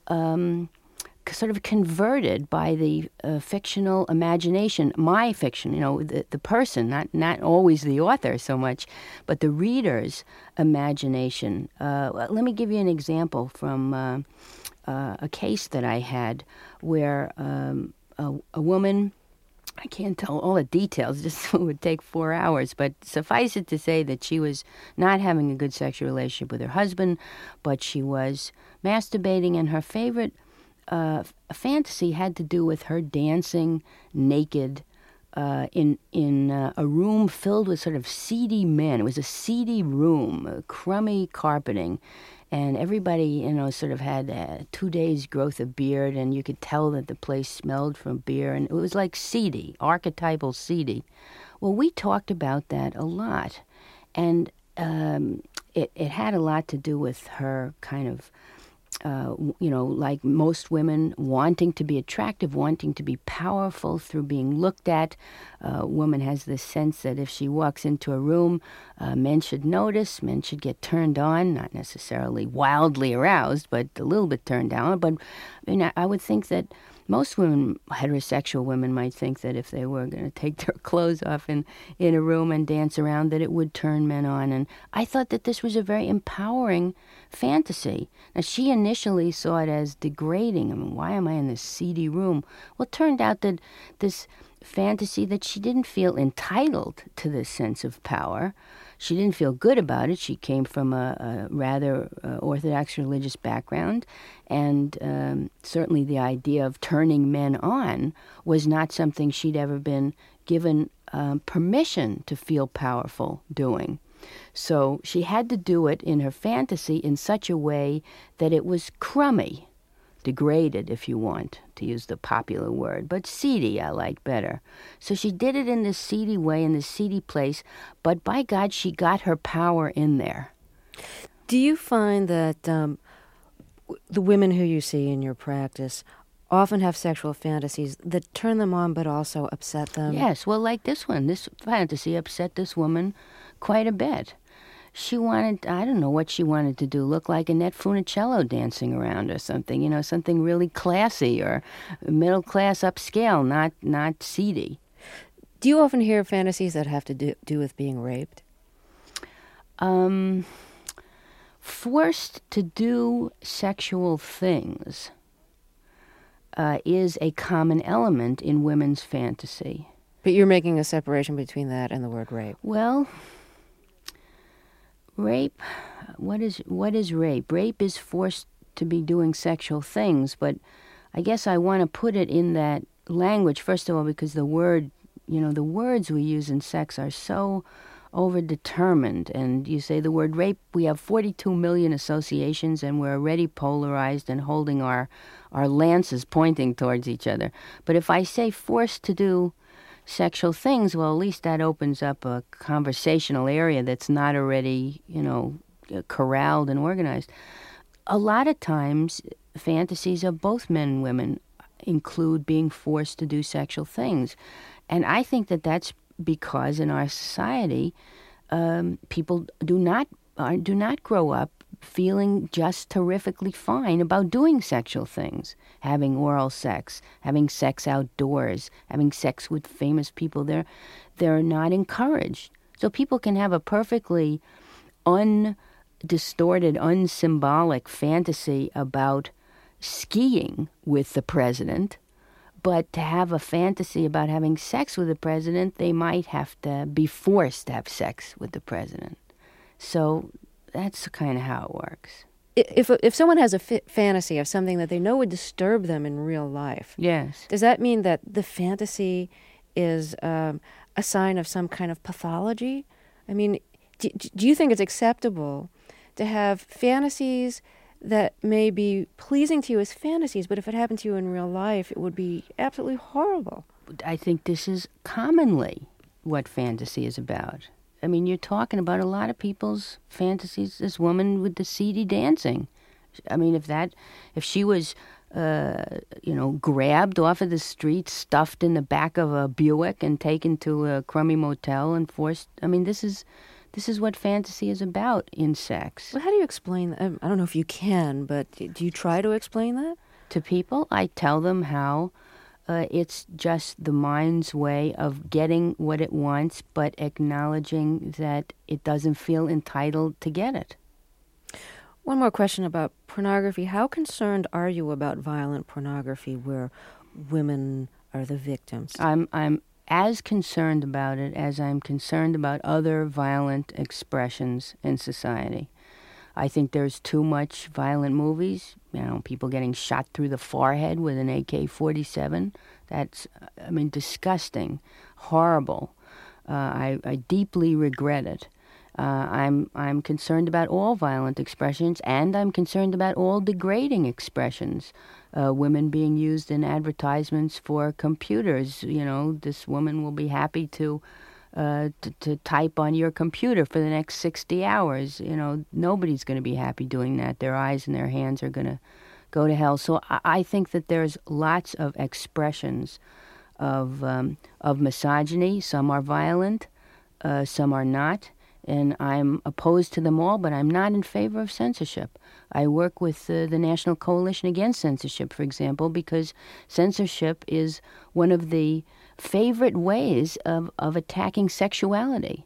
Speaker 20: um, sort of converted by the uh, fictional imagination. My fiction, you know, the, the person, not not always the author so much, but the reader's imagination. Uh, let me give you an example from uh, uh, a case that I had where um, a, a woman, I can't tell all the details, just it would take four hours, but suffice it to say that she was not having a good sexual relationship with her husband, but she was masturbating, and her favorite uh, fantasy had to do with her dancing naked uh, in in uh, a room filled with sort of seedy men. It was a seedy room, uh, crummy carpeting, and everybody, you know, sort of had uh, two days' growth of beard, and you could tell that the place smelled from beer, and it was like seedy, archetypal seedy. Well, we talked about that a lot, and um, it, it had a lot to do with her kind of, uh, you know, like most women, wanting to be attractive, wanting to be powerful through being looked at. Uh, a woman has this sense that if she walks into a room, uh, men should notice, men should get turned on, not necessarily wildly aroused, but a little bit turned on. But I mean, I, I would think that most women, heterosexual women, might think that if they were going to take their clothes off in, in a room and dance around, that it would turn men on. And I thought that this was a very empowering fantasy. Now, she initially saw it as degrading. I mean, why am I in this seedy room? Well, it turned out that this fantasy, that she didn't feel entitled to this sense of power. She didn't feel good about it. She came from a, a rather uh, Orthodox religious background, and um, certainly the idea of turning men on was not something she'd ever been given um, permission to feel powerful doing. So she had to do it in her fantasy in such a way that it was crummy, degraded, if you want, to use the popular word, but seedy I like better. So she did it in this seedy way, in this seedy place, but by God, she got her power in there.
Speaker 9: Do you find that um, the women who you see in your practice often have sexual fantasies that turn them on but also upset them?
Speaker 20: Yes, well, like this one. This fantasy upset this woman quite a bit. She wanted, I don't know what she wanted to do, look like Annette Funicello dancing around or something, you know, something really classy or middle class upscale, not not seedy.
Speaker 9: Do you often hear fantasies that have to do, do with being raped?
Speaker 20: Um, forced to do sexual things uh, is a common element in women's fantasy.
Speaker 9: But you're making a separation between that and the word rape.
Speaker 20: Well, rape, what is what is rape? Rape is forced to be doing sexual things, but I guess I want to put it in that language, first of all, because the word you know, the words we use in sex are so overdetermined. And you say the word rape, we have forty-two million associations, and we're already polarized and holding our, our lances pointing towards each other. But if I say forced to do sexual things, well, at least that opens up a conversational area that's not already, you know, corralled and organized. A lot of times, fantasies of both men and women include being forced to do sexual things. And I think that that's because in our society, um, people do not uh, do not grow up feeling just terrifically fine about doing sexual things, having oral sex, having sex outdoors, having sex with famous people. They're, they're not encouraged. So people can have a perfectly undistorted, unsymbolic fantasy about skiing with the president, but to have a fantasy about having sex with the president, they might have to be forced to have sex with the president. So that's kind of how it works.
Speaker 9: If if someone has a f- fantasy of something that they know would disturb them in real life,
Speaker 20: yes,
Speaker 9: does that mean that the fantasy is um, a sign of some kind of pathology? I mean, do, do you think it's acceptable to have fantasies that may be pleasing to you as fantasies, but if it happened to you in real life, it would be absolutely horrible?
Speaker 20: I think this is commonly what fantasy is about. I mean, you're talking about a lot of people's fantasies. This woman with the seedy dancing. I mean, if that, if she was, uh, you know, grabbed off of the street, stuffed in the back of a Buick and taken to a crummy motel and forced, I mean, this is, this is what fantasy is about in sex.
Speaker 9: Well, how do you explain that? I don't know if you can, but do you try to explain that?
Speaker 20: To people, I tell them how Uh, it's just the mind's way of getting what it wants, but acknowledging that it doesn't feel entitled to get it.
Speaker 9: One more question about pornography. How concerned are you about violent pornography where women are the victims?
Speaker 20: I'm I'm as concerned about it as I'm concerned about other violent expressions in society. I think there's too much violent movies, you know, people getting shot through the forehead with an A K forty-seven. That's, I mean, disgusting, horrible. Uh, I, I deeply regret it. Uh, I'm I'm concerned about all violent expressions, and I'm concerned about all degrading expressions. Uh, women being used in advertisements for computers. You know, this woman will be happy to Uh, to, to type on your computer for the next sixty hours. You know, nobody's going to be happy doing that. Their eyes and their hands are going to go to hell. So I, I think that there's lots of expressions of um, of misogyny. Some are violent, uh, some are not. And I'm opposed to them all, but I'm not in favor of censorship. I work with uh, the National Coalition Against Censorship, for example, because censorship is one of the favorite ways of, of attacking sexuality.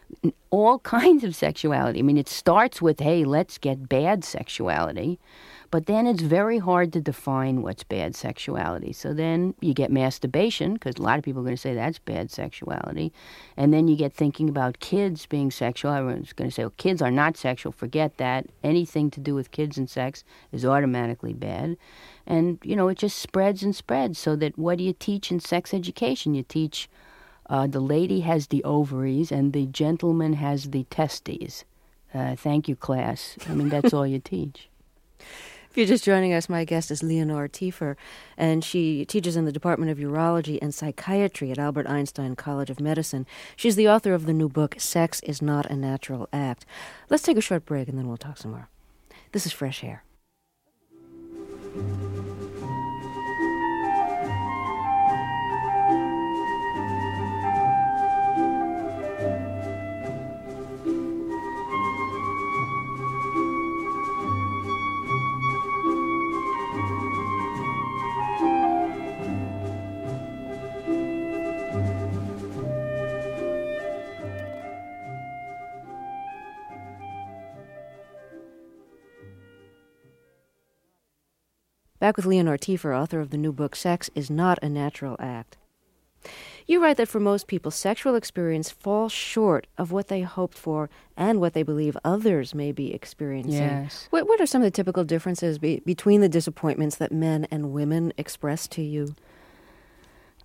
Speaker 20: All kinds of sexuality. I mean, it starts with, hey, let's get bad sexuality, but then it's very hard to define what's bad sexuality. So then you get masturbation, because a lot of people are going to say that's bad sexuality, and then you get thinking about kids being sexual. Everyone's going to say, well, kids are not sexual, forget that. Anything to do with kids and sex is automatically bad. And, you know, it just spreads and spreads, so that what do you teach in sex education? You teach uh, the lady has the ovaries and the gentleman has the testes. Uh, thank you, class. I mean, that's all you teach.
Speaker 9: If you're just joining us, my guest is Leonore Tiefer, and she teaches in the Department of Urology and Psychiatry at Albert Einstein College of Medicine. She's the author of the new book, Sex is Not a Natural Act. Let's take a short break, and then we'll talk some more. This is Fresh Air. Back with Leonore Tiefer, author of the new book, Sex is Not a Natural Act. You write that for most people, sexual experience falls short of what they hoped for and what they believe others may be experiencing.
Speaker 20: Yes.
Speaker 9: What, what are some of the typical differences be, between the disappointments that men and women express to you?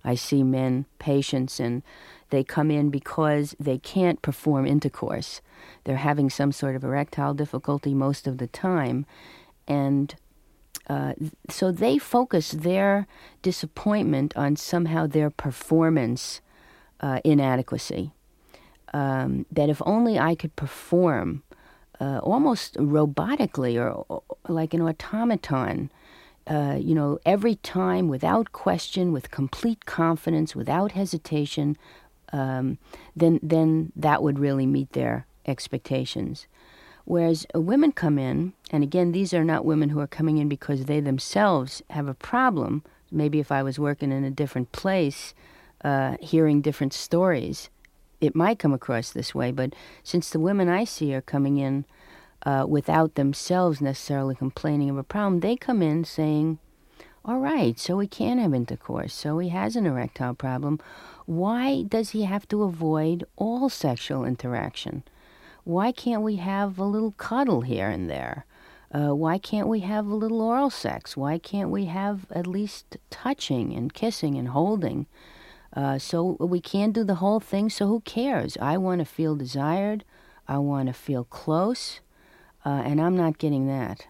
Speaker 20: I see men, patients, and they come in because they can't perform intercourse. They're having some sort of erectile difficulty most of the time. And uh, so they focus their disappointment on somehow their performance uh, inadequacy. Um, that if only I could perform uh, almost robotically or, or like an automaton, uh, you know, every time without question, with complete confidence, without hesitation, um, then then that would really meet their expectations. Whereas uh, women come in, and again, these are not women who are coming in because they themselves have a problem. Maybe if I was working in a different place, uh, hearing different stories, it might come across this way. But since the women I see are coming in uh, without themselves necessarily complaining of a problem, they come in saying, all right, so he can have intercourse, so he has an erectile problem. Why does he have to avoid all sexual interaction? Why can't we have a little cuddle here and there? Uh, why can't we have a little oral sex? Why can't we have at least touching and kissing and holding? Uh, so we can't do the whole thing, so who cares? I want to feel desired. I want to feel close, uh, and I'm not getting that.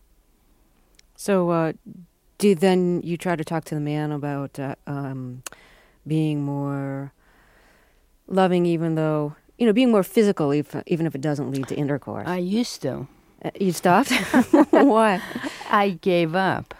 Speaker 9: So uh, do then you try to talk to the man about uh, um, being more loving, even though, you know, being more physical, if, even if it doesn't lead to intercourse?
Speaker 20: I used to.
Speaker 9: Uh, you stopped? Why?
Speaker 20: I gave up.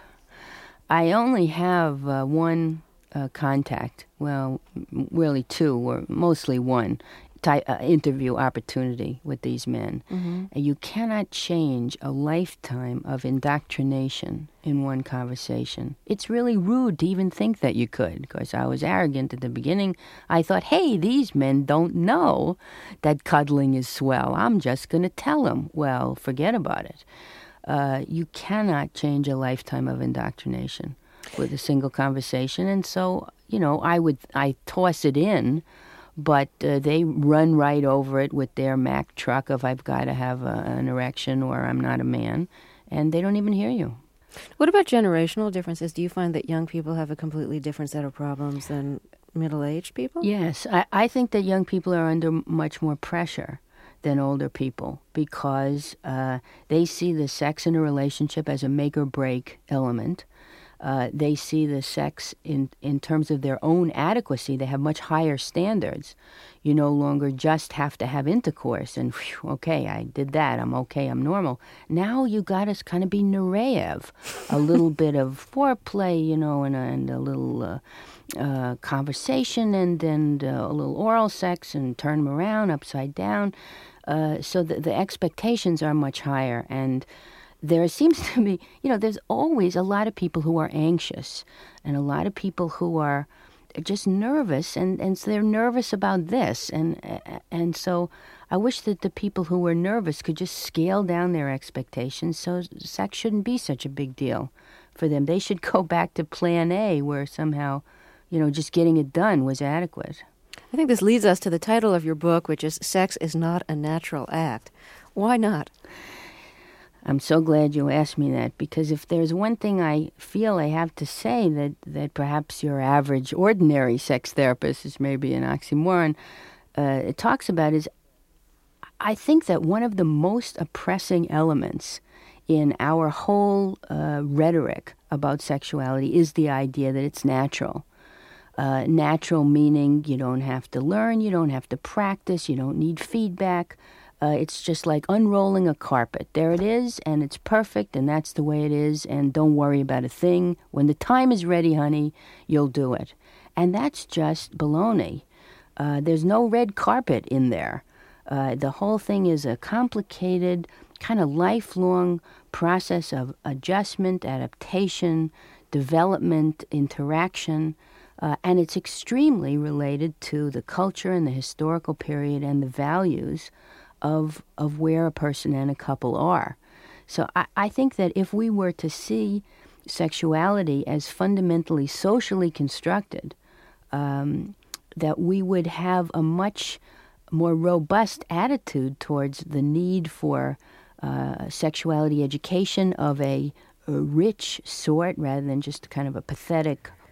Speaker 20: I only have uh, one uh, contact, well, m- really two, or mostly one, type, uh, interview opportunity with these men.
Speaker 9: Mm-hmm.
Speaker 20: And you cannot change a lifetime of indoctrination in one conversation. It's really rude to even think that you could, because I was arrogant at the beginning. I thought, hey, these men don't know that cuddling is swell. I'm just going to tell them. Well, forget about it. Uh, you cannot change a lifetime of indoctrination with a single conversation. And so, you know, I would, I toss it in, but uh, they run right over it with their Mack truck of I've got to have a, an erection or I'm not a man, and they don't even hear you.
Speaker 9: What about generational differences? Do you find that young people have a completely different set of problems than middle-aged people?
Speaker 20: Yes, I, I think that young people are under much more pressure than older people because uh, they see the sex in a relationship as a make-or-break element. Uh, they see the sex in, in terms of their own adequacy. They have much higher standards. You no longer just have to have intercourse and, whew, okay, I did that, I'm okay, I'm normal. Now you got to kind of be Nureyev, a little bit of foreplay, you know, and, and a little uh, uh, conversation and then uh, a little oral sex and turn them around, upside down. Uh, so the, the expectations are much higher, and there seems to be, you know, there's always a lot of people who are anxious and a lot of people who are just nervous, and, and so they're nervous about this. And and so I wish that the people who were nervous could just scale down their expectations so sex shouldn't be such a big deal for them. They should go back to plan A where somehow, you know, just getting it done was adequate.
Speaker 9: I think this leads us to the title of your book, which is Sex is Not a Natural Act. Why not?
Speaker 20: I'm so glad you asked me that, because if there's one thing I feel I have to say that, that perhaps your average, ordinary sex therapist is maybe an oxymoron, uh, it talks about is, I think that one of the most oppressing elements in our whole uh, rhetoric about sexuality is the idea that it's natural. Uh, natural meaning you don't have to learn, you don't have to practice, you don't need feedback. Uh, it's just like unrolling a carpet. There it is, and it's perfect, and that's the way it is, and don't worry about a thing. When the time is ready, honey, you'll do it. And that's just baloney. Uh, there's no red carpet in there. Uh, the whole thing is a complicated, kind of lifelong process of adjustment, adaptation, development, interaction, uh, and it's extremely related to the culture and the historical period and the values of of where a person and a couple are. So I, I think that if we were to see sexuality as fundamentally socially constructed, um, that we would have a much more robust attitude towards the need for uh, sexuality education of a, a rich sort rather than just kind of a pathetic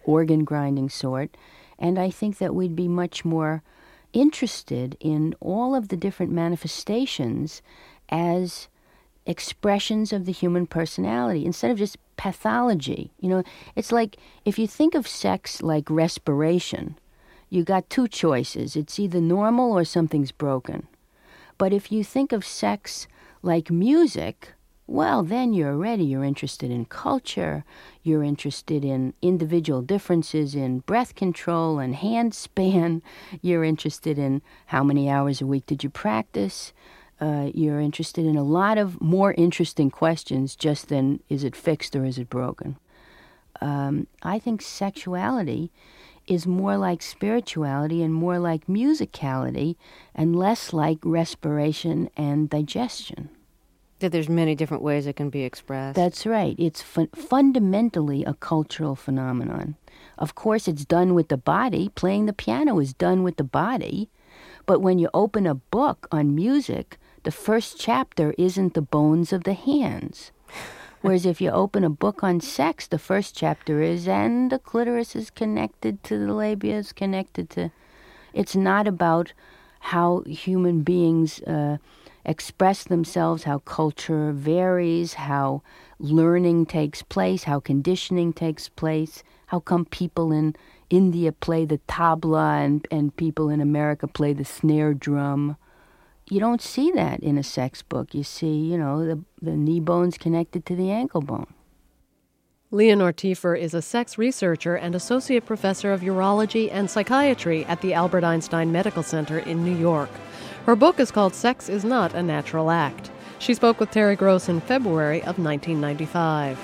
Speaker 20: organ grinding sort. And I think that we'd be much more interested in all of the different manifestations as expressions of the human personality instead of just pathology. You know, it's like if you think of sex like respiration, you got two choices. It's either normal or something's broken. But if you think of sex like music, well, then you're ready. You're interested in culture. You're interested in individual differences in breath control and hand span. You're interested in how many hours a week did you practice. Uh, you're interested in a lot of more interesting questions just than is it fixed or is it broken. Um, I think sexuality is more like spirituality and more like musicality and less like respiration and digestion.
Speaker 9: That there's many different ways it can be expressed.
Speaker 20: That's right. It's fu- fundamentally a cultural phenomenon. Of course, it's done with the body. Playing the piano is done with the body. But when you open a book on music, the first chapter isn't the bones of the hands. Whereas if you open a book on sex, the first chapter is, and the clitoris is connected to the labia, is connected to... It's not about how human beings uh, express themselves, how culture varies, how learning takes place, how conditioning takes place, how come people in India play the tabla and, and people in America play the snare drum. You don't see that in a sex book. You see, you know, the, the knee bone's connected to the ankle bone.
Speaker 1: Leonore Tiefer is a sex researcher and associate professor of urology and psychiatry at the Albert Einstein Medical Center in New York. Her book is called Sex is Not a Natural Act. She spoke with Terry Gross in February of nineteen ninety-five.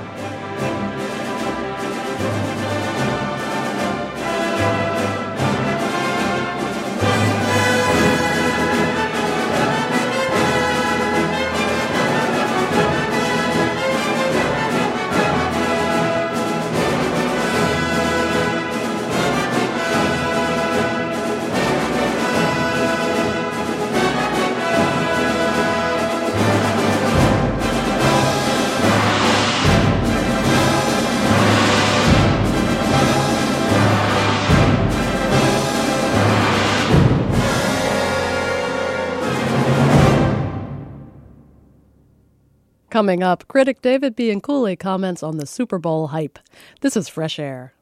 Speaker 1: Coming up, critic David Bianculli comments on the Super Bowl hype. This is Fresh Air.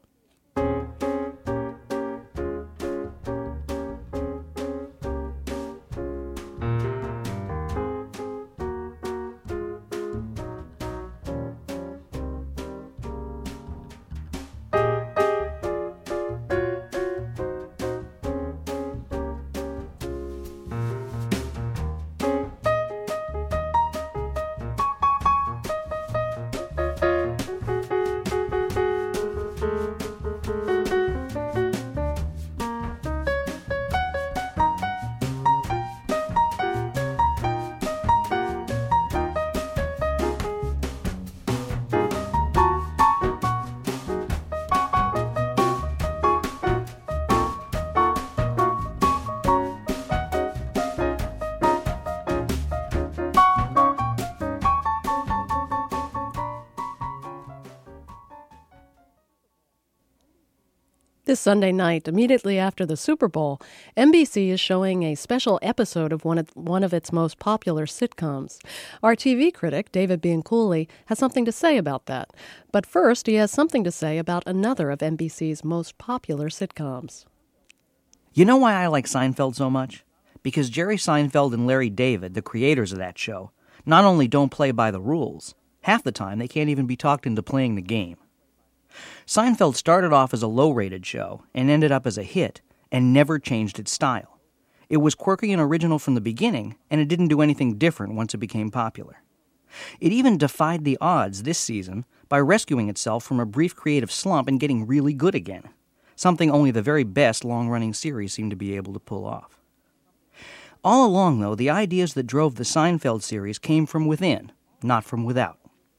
Speaker 1: This Sunday night, immediately after the Super Bowl, N B C is showing a special episode of one of, one of its most popular sitcoms. Our T V critic, David Bianculli, has something to say about that. But first, he has something to say about another of N B C's most popular sitcoms.
Speaker 21: You know why I like Seinfeld so much? Because Jerry Seinfeld and Larry David, the creators of that show, not only don't play by the rules, half the time they can't even be talked into playing the game. Seinfeld started off as a low-rated show and ended up as a hit and never changed its style. It was quirky and original from the beginning, and it didn't do anything different once it became popular. It even defied the odds this season by rescuing itself from a brief creative slump and getting really good again, something only the very best long-running series seem to be able to pull off. All along, though, the ideas that drove the Seinfeld series came from within, not from without.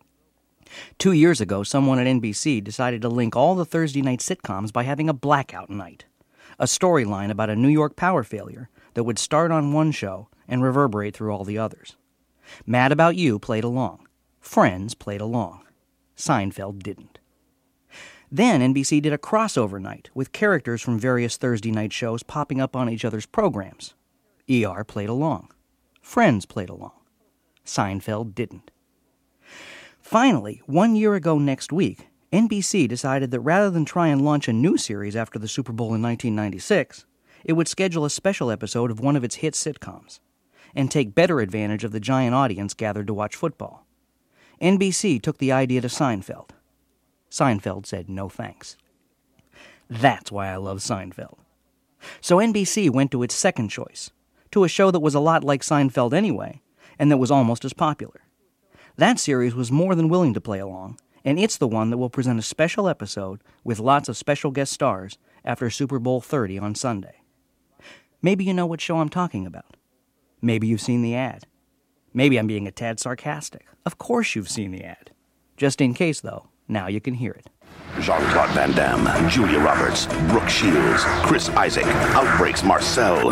Speaker 21: Two years ago, someone at N B C decided to link all the Thursday night sitcoms by having a blackout night, a storyline about a New York power failure that would start on one show and reverberate through all the others. Mad About You played along. Friends played along. Seinfeld didn't. Then N B C did a crossover night with characters from various Thursday night shows popping up on each other's programs. E R played along. Friends played along. Seinfeld didn't. Finally, one year ago next week, N B C decided that rather than try and launch a new series after the Super Bowl in nineteen ninety-six, it would schedule a special episode of one of its hit sitcoms and take better advantage of the giant audience gathered to watch football. N B C took the idea to Seinfeld. Seinfeld said no thanks. That's why I love Seinfeld. So N B C went to its second choice, to a show that was a lot like Seinfeld anyway, and that was almost as popular. That series was more than willing to play along, and it's the one that will present a special episode with lots of special guest stars after Super Bowl thirty on Sunday. Maybe you know what show I'm talking about. Maybe you've seen the ad. Maybe I'm being a tad sarcastic. Of course you've seen the ad. Just in case, though, now you can hear it.
Speaker 3: Jean-Claude Van Damme, Julia Roberts, Brooke Shields, Chris Isaac, Outbreaks Marcel.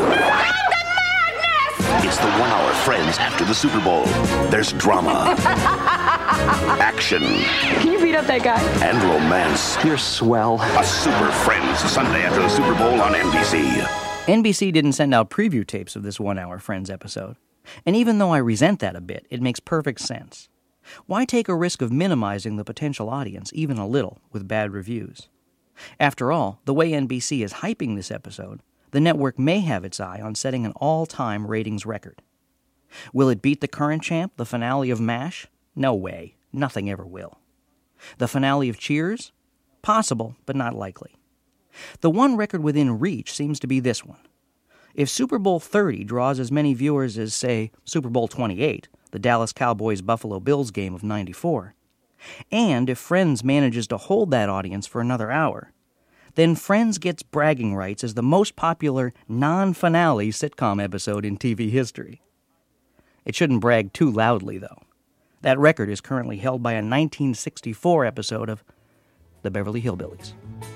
Speaker 3: It's the one-hour Friends after the Super Bowl. There's drama, action.
Speaker 22: Can you beat up that guy?
Speaker 3: And romance.
Speaker 22: You're swell.
Speaker 3: A Super Friends Sunday after the Super Bowl on N B C.
Speaker 21: N B C didn't send out preview tapes of this one-hour Friends episode. And even though I resent that a bit, it makes perfect sense. Why take a risk of minimizing the potential audience even a little with bad reviews? After all, the way N B C is hyping this episode, the network may have its eye on setting an all-time ratings record. Will it beat the current champ, the finale of MASH? No way. Nothing ever will. The finale of Cheers? Possible, but not likely. The one record within reach seems to be this one. If Super Bowl thirty draws as many viewers as, say, Super Bowl twenty-eight, the Dallas Cowboys-Buffalo Bills game of ninety-four, and if Friends manages to hold that audience for another hour, then Friends gets bragging rights as the most popular non-finale sitcom episode in T V history. It shouldn't brag too loudly, though. That record is currently held by a nineteen sixty-four episode of The Beverly Hillbillies.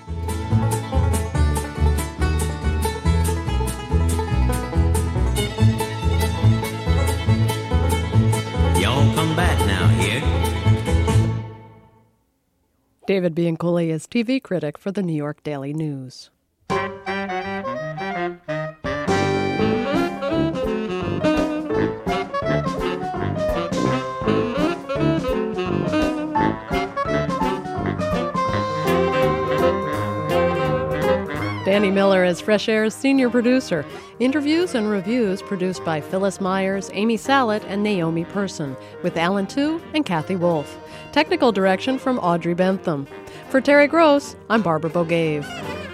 Speaker 23: Y'all come back now here.
Speaker 1: David Bianculli is T V critic for the New York Daily News. Danny Miller is Fresh Air's senior producer. Interviews and reviews produced by Phyllis Myers, Amy Sallet, and Naomi Person, with Alan Tu and Kathy Wolf. Technical direction from Audrey Bentham. For Terry Gross, I'm Barbara Bogave.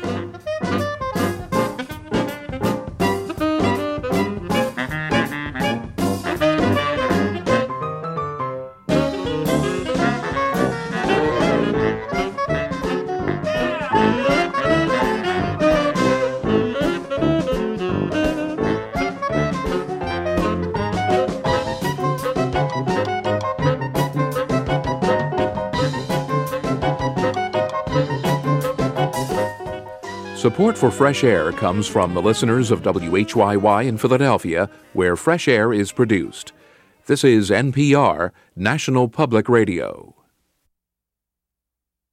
Speaker 19: Support for Fresh Air comes from the listeners of W H Y Y in Philadelphia, where Fresh Air is produced. This is N P R, National Public Radio.